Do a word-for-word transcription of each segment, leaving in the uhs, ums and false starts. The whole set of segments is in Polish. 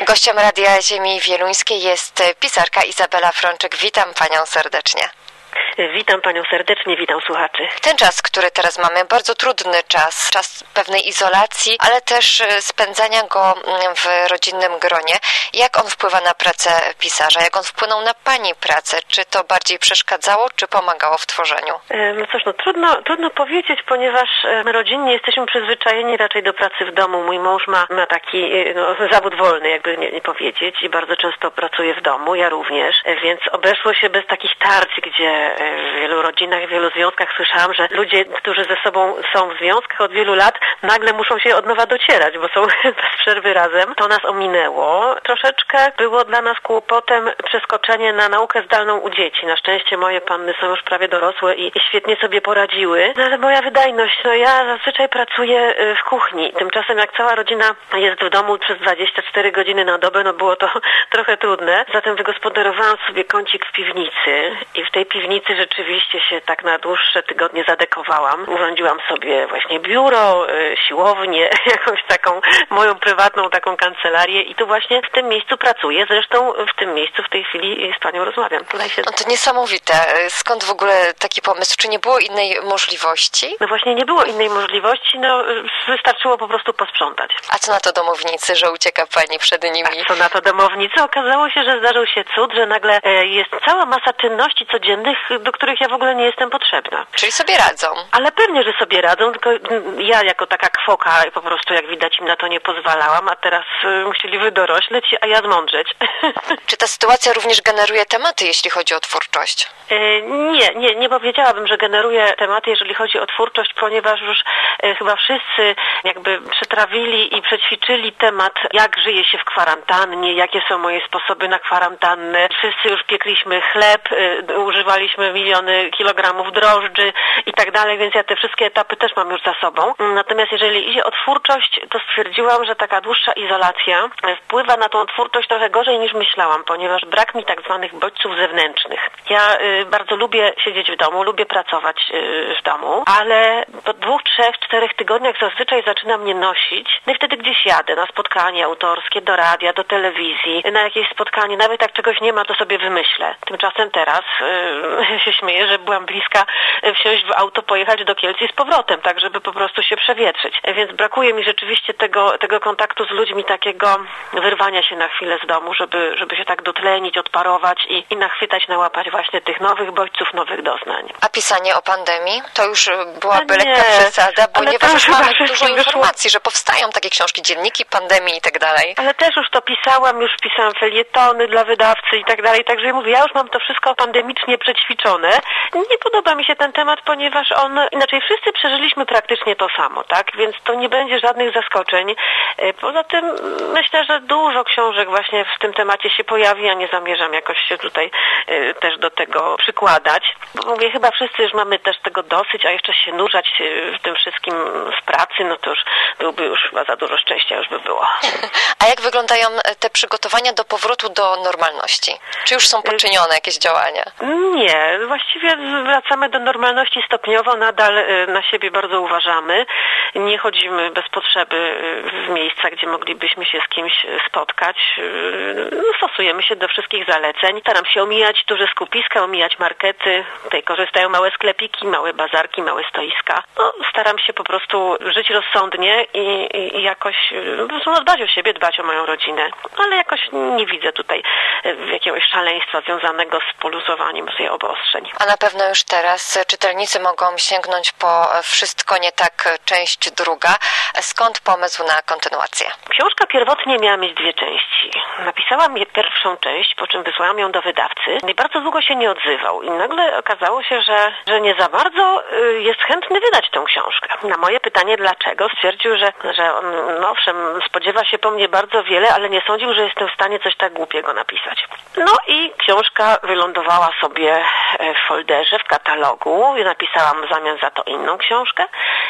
Gościem Radia Ziemi Wieluńskiej jest pisarka Izabela Frączyk. Witam Panią serdecznie. Witam Panią serdecznie, witam słuchaczy. Ten czas, który teraz mamy, bardzo trudny czas, czas pewnej izolacji, ale też spędzania go w rodzinnym gronie. Jak on wpływa na pracę pisarza? Jak on wpłynął na Pani pracę? Czy to bardziej przeszkadzało, czy pomagało w tworzeniu? No cóż, no trudno, trudno powiedzieć, ponieważ my rodzinnie jesteśmy przyzwyczajeni raczej do pracy w domu. Mój mąż ma, ma taki no, zawód wolny, jakby nie, nie powiedzieć, i bardzo często pracuje w domu, ja również, więc obeszło się bez takich tarć, gdzie w wielu rodzinach, w wielu związkach słyszałam, że ludzie, którzy ze sobą są w związkach od wielu lat, nagle muszą się od nowa docierać, bo są bez przerwy razem. To nas ominęło. Troszeczkę było dla nas kłopotem przeskoczenie na naukę zdalną u dzieci. Na szczęście moje panny są już prawie dorosłe i, i świetnie sobie poradziły. No ale moja wydajność, no ja zazwyczaj pracuję w kuchni. Tymczasem jak cała rodzina jest w domu przez dwadzieścia cztery godziny na dobę, no było to trochę trudne. Zatem wygospodarowałam sobie kącik w piwnicy i w tej piwnicy rzeczywiście się tak na dłuższe tygodnie zadekowałam. Urządziłam sobie właśnie biuro, siłownię, jakąś taką moją prywatną taką kancelarię i tu właśnie w tym miejscu pracuję. Zresztą w tym miejscu w tej chwili z Panią rozmawiam. Tutaj się... No to niesamowite. Skąd w ogóle taki pomysł? Czy nie było innej możliwości? No właśnie nie było innej możliwości. No wystarczyło po prostu posprzątać. A co na to domownicy, że ucieka Pani przed nimi? A co na to domownicy? Okazało się, że zdarzył się cud, że nagle jest cała masa czynności codziennych, do których ja w ogóle nie jestem potrzebna. Czyli sobie radzą. Ale pewnie, że sobie radzą, tylko ja jako taka kwoka po prostu jak widać im na to nie pozwalałam, a teraz y, musieli wydorośleć, a ja zmądrzeć. Czy ta sytuacja również generuje tematy, jeśli chodzi o twórczość? Y, nie, nie, nie powiedziałabym, że generuje tematy, jeżeli chodzi o twórczość, ponieważ już y, chyba wszyscy jakby przetrawili i przećwiczyli temat, jak żyje się w kwarantannie, jakie są moje sposoby na kwarantannę. Wszyscy już piekliśmy chleb, y, używaliśmy miliony kilogramów drożdży i tak dalej, więc ja te wszystkie etapy też mam już za sobą. Natomiast jeżeli idzie o twórczość, to stwierdziłam, że taka dłuższa izolacja wpływa na tą twórczość trochę gorzej niż myślałam, ponieważ brak mi tak zwanych bodźców zewnętrznych. Ja y, bardzo lubię siedzieć w domu, lubię pracować y, w domu, ale po dwóch, trzech, czterech tygodniach zazwyczaj zaczyna mnie nosić. No i wtedy gdzieś jadę na spotkanie autorskie, do radia, do telewizji, na jakieś spotkanie, nawet jak czegoś nie ma, to sobie wymyślę. Tymczasem teraz y, się śmieję, że byłam bliska wsiąść w auto, pojechać do Kielc i z powrotem, tak żeby po prostu się przewietrzyć. Więc brakuje mi rzeczywiście tego, tego kontaktu z ludźmi, takiego wyrwania się na chwilę z domu, żeby, żeby się tak dotlenić, odparować i, i nachwytać, nałapać właśnie tych nowych bodźców, nowych doznań. A pisanie o pandemii? To już byłaby lekka przesada, ponieważ już mamy dużo informacji, że powstają takie książki, dzienniki pandemii i tak dalej. Ale też już to pisałam, już pisałam felietony dla wydawcy i tak dalej, także mówię, ja już mam to wszystko pandemicznie przećwiczone. Nie podoba mi się ten temat, ponieważ on, inaczej wszyscy przeżyliśmy praktycznie to samo, tak? Więc to nie będzie żadnych zaskoczeń. Poza tym myślę, że dużo książek właśnie w tym temacie się pojawi, a nie zamierzam jakoś się tutaj y, też do tego przykładać. Bo mówię, chyba wszyscy już mamy też tego dosyć, a jeszcze się nurzać w tym wszystkim z pracy, no to już byłby już chyba za dużo szczęścia już by było. A jak wyglądają te przygotowania do powrotu do normalności? Czy już są poczynione jakieś działania? Nie, właściwie wracamy do normalności stopniowo, nadal na siebie bardzo uważamy. Nie chodzimy bez potrzeby w miejsca, gdzie moglibyśmy się z kimś spotkać. Stosujemy się do wszystkich zaleceń. Staram się omijać duże skupiska, omijać markety. Tutaj korzystają małe sklepiki, małe bazarki, małe stoiska. No, staram się po prostu żyć rozsądnie i, i, i jakoś po prostu dbać o siebie, dbać o moją rodzinę. Ale jakoś nie widzę tutaj jakiegoś szaleństwa związanego z poluzowaniem sobie obostrzeń. A na pewno już teraz czytelnicy mogą sięgnąć po Wszystko nie tak, część druga. Skąd pomysł na kontynuację? Książka pierwotnie miała mieć dwie części. Napisałam je pierwszą część, po czym wysłałam ją do wydawcy. I bardzo długo się nie odzywał. I nagle okazało się, że, że nie za bardzo jest chętny wydać tę książkę. Na moje pytanie dlaczego, stwierdził, że, że on, no owszem, spodziewa się po mnie bardzo wiele, ale nie sądził, że jestem w stanie coś tak głupiego napisać. No i książka wylądowała sobie w folderze, w katalogu. Napisałam w zamian za to inną książkę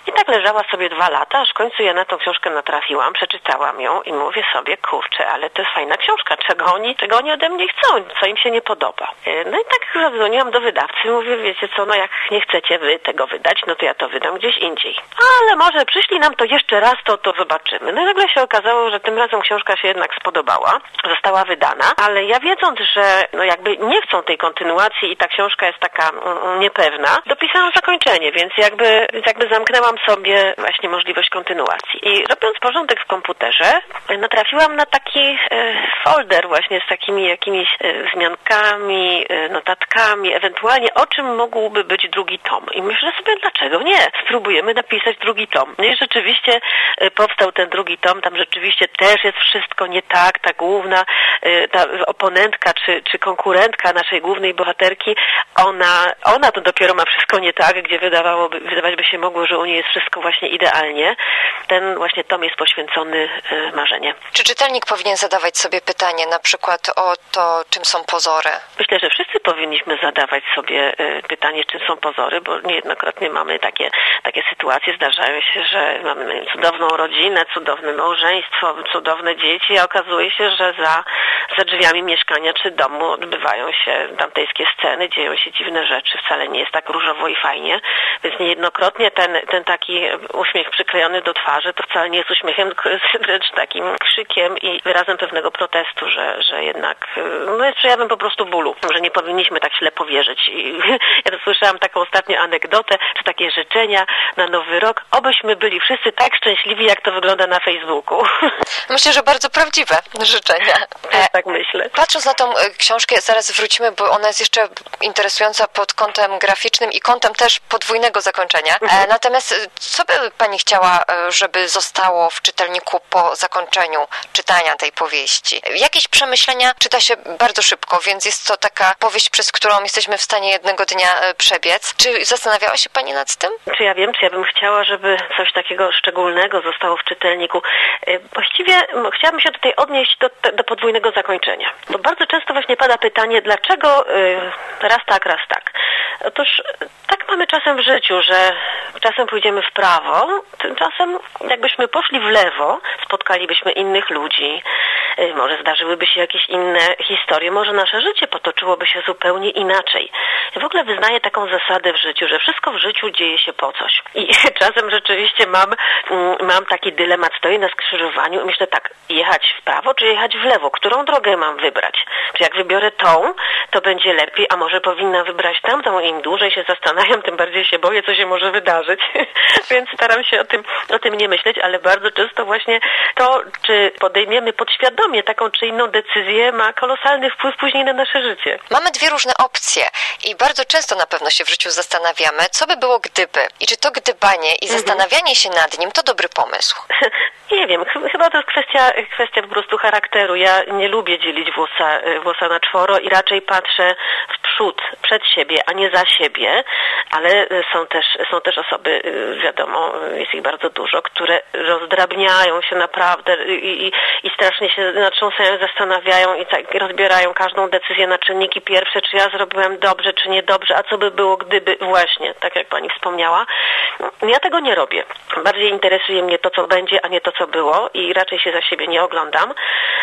I tak leżała sobie dwa lata, aż w końcu ja na tą książkę natrafiłam, przeczytałam ją i mówię sobie, kurczę, ale to jest fajna książka, czego oni, czego oni ode mnie chcą, co im się nie podoba. No i tak zadzwoniłam do wydawcy, mówię, wiecie co, no jak nie chcecie wy tego wydać, no to ja to wydam gdzieś indziej. Ale może przyszli nam to jeszcze raz, to, to zobaczymy. No i nagle się okazało, że tym razem książka się jednak spodobała, została wydana, ale ja wiedząc, że no jakby nie chcą tej kontynuacji i ta książka jest taka mm, niepewna, dopisałam zakończenie, więc jakby, więc jakby zamknęłam sobie właśnie możliwość kontynuacji. I robiąc porządek w komputerze, natrafiłam na taki e, folder właśnie z takimi jakimiś e, wzmiankami, e, notatkami, ewentualnie o czym mógłby być drugi tom. I myślę sobie, dlaczego nie? Spróbujemy napisać drugi tom. No i rzeczywiście e, powstał ten drugi tom, tam rzeczywiście też jest wszystko nie tak, ta główna, e, ta oponentka czy, czy konkurentka naszej głównej bohaterki, ona, ona to dopiero ma wszystko nie tak, gdzie wydawałoby, wydawać by się mogło, że u niej jest wszystko właśnie idealnie. Ten właśnie tom jest poświęcony e, Marzenie. Czy czytelnik powinien zadawać sobie pytanie na przykład o to, czym są pozory? Myślę, że wszyscy powinniśmy zadawać sobie e, pytanie, czym są pozory, bo niejednokrotnie mamy takie, takie sytuacje, zdarzają się, że mamy cudowną rodzinę, cudowne małżeństwo, cudowne dzieci, a okazuje się, że za, za drzwiami mieszkania czy domu odbywają się dantejskie sceny, dzieją się dziwne rzeczy, wcale nie jest tak różowo i fajnie, więc niejednokrotnie ten, ten taki uśmiech przyklejony do twarzy to wcale nie jest uśmiechem, tylko jest wręcz takim krzykiem i wyrazem pewnego protestu, że, że jednak no jest przejawem po prostu bólu, że nie powinniśmy tak ślepo wierzyć. I ja słyszałam taką ostatnią anegdotę, czy takie życzenia na Nowy Rok, obyśmy byli wszyscy tak szczęśliwi, jak to wygląda na Facebooku. Myślę, że bardzo prawdziwe życzenia. Ja tak myślę. Patrząc na tą książkę, zaraz wrócimy, bo ona jest jeszcze interesująca pod kątem graficznym i kątem też podwójnego zakończenia. Mhm. Natomiast co by Pani chciała, żeby zostało w czytelniku po zakończeniu czytania tej powieści? Jakieś przemyślenia czyta się bardzo szybko, więc jest to taka powieść, przez którą jesteśmy w stanie jednego dnia przebiec. Czy zastanawiała się Pani nad tym? Czy ja wiem, czy ja bym chciała, żeby coś takiego szczególnego zostało w czytelniku? Właściwie chciałabym się tutaj odnieść do, do podwójnego zakończenia. Bo bardzo często właśnie pada pytanie, dlaczego raz tak, raz tak. Otóż tak mamy czasem w życiu, że czasem pójdziemy w prawo, tymczasem jakbyśmy poszli w lewo, spotkalibyśmy innych ludzi, może zdarzyłyby się jakieś inne historie, może nasze życie potoczyłoby się zupełnie inaczej. Ja w ogóle wyznaję taką zasadę w życiu, że wszystko w życiu dzieje się po coś. I czasem rzeczywiście mam, mam taki dylemat, stoję na skrzyżowaniu i myślę tak, jechać w prawo czy jechać w lewo? Którą drogę mam wybrać? Czy jak wybiorę tą, to będzie lepiej, a może powinnam wybrać tamtą? Im dłużej się zastanawiam, tym bardziej się boję, co się może wydarzyć. Więc staram się o tym, o tym nie myśleć, ale bardzo często właśnie to, czy podejmiemy podświadomie taką czy inną decyzję, ma kolosalny wpływ później na nasze życie. Mamy dwie różne opcje i bardzo często na pewno się w życiu zastanawiamy, co by było gdyby. I czy to gdybanie i zastanawianie się nad nim to dobry pomysł? Nie wiem, chyba to jest kwestia, kwestia po prostu charakteru. Ja nie lubię dzielić włosa, włosa na czworo i raczej patrzę w przód, przed siebie, a nie za siebie, ale są też, są też osoby, wiadomo, jest ich bardzo dużo, które rozdrabniają się naprawdę i, i, i strasznie się natrząsają, zastanawiają i tak rozbierają każdą decyzję na czynniki pierwsze, czy ja zrobiłem dobrze, czy niedobrze, a co by było gdyby, właśnie, tak jak Pani wspomniała. Ja tego nie robię. Bardziej interesuje mnie to, co będzie, a nie to, co było i raczej się za siebie nie oglądam,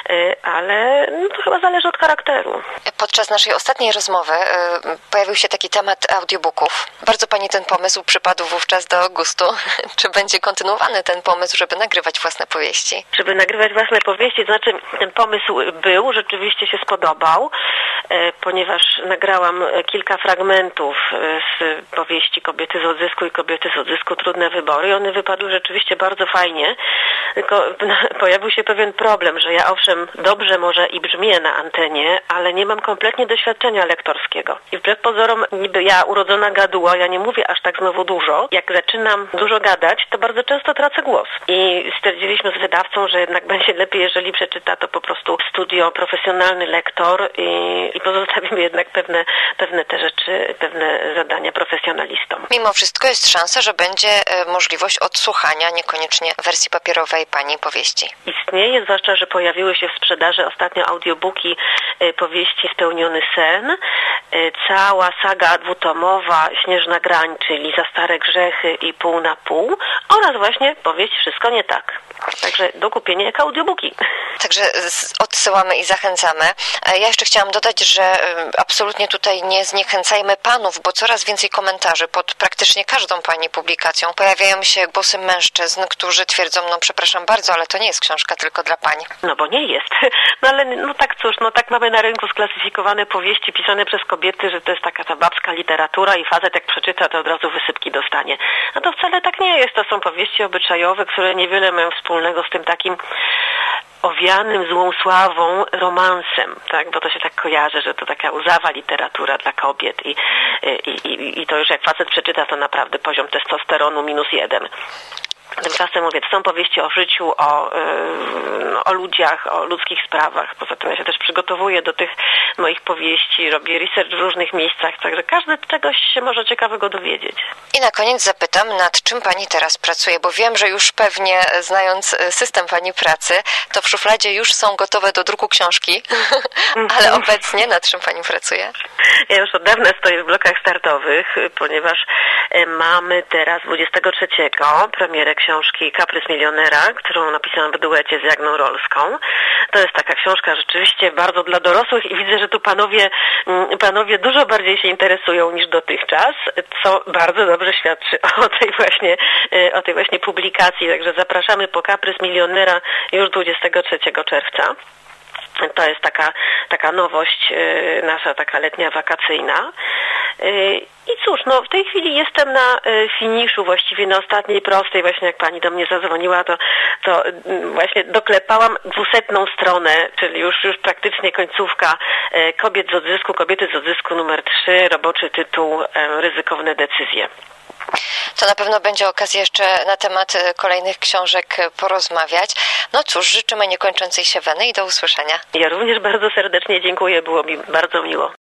ale no, to chyba zależy od charakteru. Podczas naszej ostatniej rozmowy pojawił się taki temat audiobooków. Bardzo Pani ten pomysł przypadł wówczas do gustu. Czy będzie kontynuowany ten pomysł, żeby nagrywać własne powieści? Żeby nagrywać własne powieści, to znaczy ten pomysł był, rzeczywiście się spodobał, ponieważ nagrałam kilka fragmentów z powieści Kobiety z odzysku i Kobiety z odzysku Trudne wybory i one wypadły rzeczywiście bardzo fajnie, tylko pojawił się pewien problem, że ja owszem dobrze może i brzmię na antenie, ale nie mam kompletnie doświadczenia lektorskiego. I wbrew pozorom niby ja urodzona gaduła, ja nie mówię aż tak znowu dużo. Jak zaczynam dużo gadać, to bardzo często tracę głos. I stwierdziliśmy z wydawcą, że jednak będzie lepiej, jeżeli przeczyta to po prostu studio, profesjonalny lektor i, i pozostawimy jednak pewne, pewne te rzeczy, pewne zadania profesjonalistom. Mimo wszystko jest szansa, że będzie możliwość odsłuchania niekoniecznie wersji papierowej Pani powieści. Istnieje, zwłaszcza, że pojawiły się w sprzedaży ostatnio audiobooki powieści Spełniony sen cała saga dwutomowa Śnieżna Grań, czyli Za stare grzechy i Pół na pół, oraz właśnie powieść Wszystko nie tak. Także do kupienia jak audiobooki. Także odsyłamy i zachęcamy. Ja jeszcze chciałam dodać, że absolutnie tutaj nie zniechęcajmy panów, bo coraz więcej komentarzy pod praktycznie każdą pani publikacją pojawiają się głosy mężczyzn, którzy twierdzą, no przepraszam bardzo, ale to nie jest książka tylko dla pań. No bo nie jest. No ale no tak cóż, no tak mamy na rynku sklasyfikowane powieści pisane przez kobiety, że to jest taka ta babska literatura i facet jak przeczyta, to od razu wysypki dostanie. No to wcale tak nie jest. To są powieści obyczajowe, które niewiele mają wspólnego z tym takim owianym złą sławą romansem, tak? Bo to się tak kojarzy, że to taka łzawa literatura dla kobiet i, i, i, i to już jak facet przeczyta, to naprawdę poziom testosteronu minus jeden. Tymczasem mówię, to są powieści o życiu, o, yy, o ludziach, o ludzkich sprawach. Poza tym ja się też przygotowuję do tych moich powieści, robię research w różnych miejscach, także każdy czegoś się może ciekawego dowiedzieć. I na koniec zapytam, nad czym pani teraz pracuje, bo wiem, że już pewnie znając system pani pracy, to w szufladzie już są gotowe do druku książki, ale obecnie nad czym pani pracuje? Ja już od dawna stoję w blokach startowych, ponieważ mamy teraz dwudziestego trzeciego premierę książki Kaprys milionera, którą napisałam w duecie z Jagną Rolską. To jest taka książka rzeczywiście bardzo dla dorosłych i widzę, że tu panowie, panowie dużo bardziej się interesują niż dotychczas, co bardzo dobrze świadczy o tej właśnie, o tej właśnie publikacji. Także zapraszamy po Kaprys milionera już dwudziestego trzeciego czerwca. To jest taka, taka nowość yy, nasza, taka letnia, wakacyjna. Yy, I cóż, no w tej chwili jestem na yy, finiszu, właściwie na ostatniej prostej, właśnie jak pani do mnie zadzwoniła, to, to yy, właśnie doklepałam dwusetną stronę, czyli już, już praktycznie końcówka yy, Kobiet z odzysku, Kobiety z odzysku numer trzy, roboczy tytuł yy, Ryzykowne decyzje. To na pewno będzie okazja jeszcze na temat kolejnych książek porozmawiać. No cóż, życzymy niekończącej się weny i do usłyszenia. Ja również bardzo serdecznie dziękuję, było mi bardzo miło.